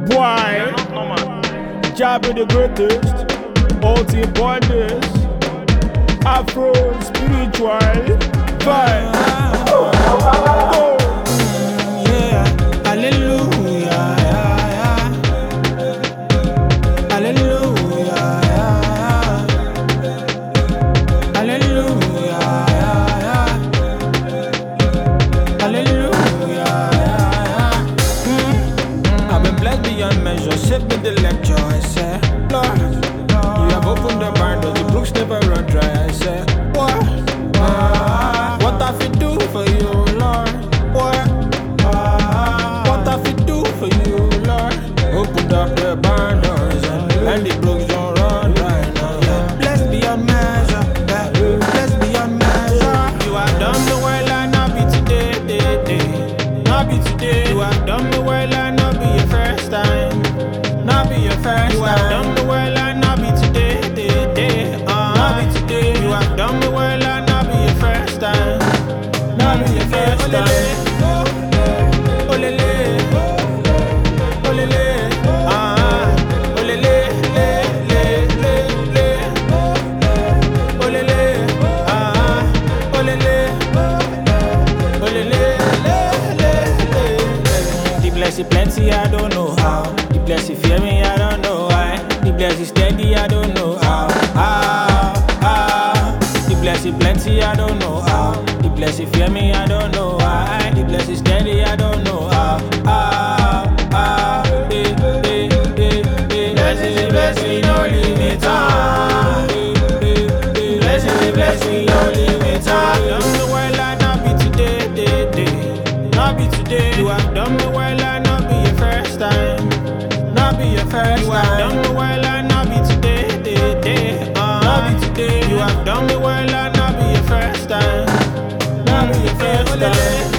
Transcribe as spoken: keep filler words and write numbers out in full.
Boy, Jah be the greatest, ultimate bondage, Afro spiritual vibe. Oh. Yeah, hallelujah, yeah, yeah. Hallelujah, yeah, yeah. Hallelujah, yeah, yeah. Hallelujah, yeah, yeah. Mm. I've been blessed beyond measure, shit with the lecture, I say, Lord, you have opened the windows, the brooks never run dry, I say, what? Uh, what have you do for you, Lord? What? What have you do for you, Lord? Opened up the barn doors and, and the brooks don't run right now. Yeah. Blessed beyond measure, yeah. Blessed beyond measure. You have done the world and not be today, day, day. Not be today. You have done the world and not be your first time. Not be your first you time. You have done the world and not be today, day, day. Uh, not be today. You have done the world and not be your first time. Not be your first time. The blessing plenty, I don't know how. The blessing fear me, I don't know why. The blessing steady, I don't know how. How, how. The blessing plenty, I don't know how. The blessing fear me, I don't know why. The blessing steady, I don't know how. How, how. Eh, eh, eh, eh. Blessing, blessing, no limit. Ah. Eh, eh, eh. Blessing, blessing, no limit. Ah. You have done the world and not be today, day, day. Not be today. You have done the world and not be your first time. Not be your first you time. You have done the world and not be today, day, day. Uh, not be today. You have done the world and not be your first time. Not be your first time.